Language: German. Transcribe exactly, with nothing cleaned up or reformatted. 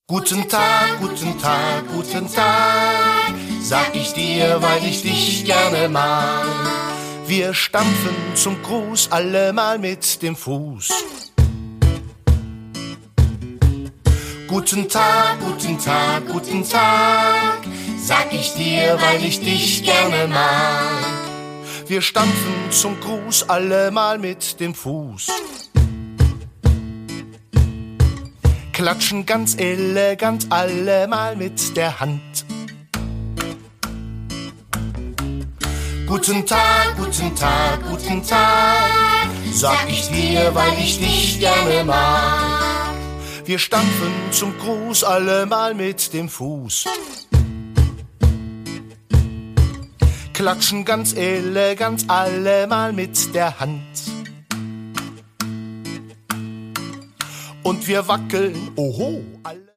Guten Tag, guten Tag, guten Tag, sag ich dir, weil ich dich gerne mag. Wir stampfen zum Gruß allemal mit dem Fuß. Guten Tag, guten Tag, guten Tag, sag ich dir, weil ich dich gerne mag. Wir stampfen zum Gruß allemal mit dem Fuß. Klatschen ganz elegant allemal mit der Hand. Guten Tag, guten Tag, guten Tag, sag ich dir, weil ich dich gerne mag. Wir stampfen zum Gruß allemal mit dem Fuß. Klatschen ganz elegant allemal mit der Hand. Und wir wackeln, oho, alle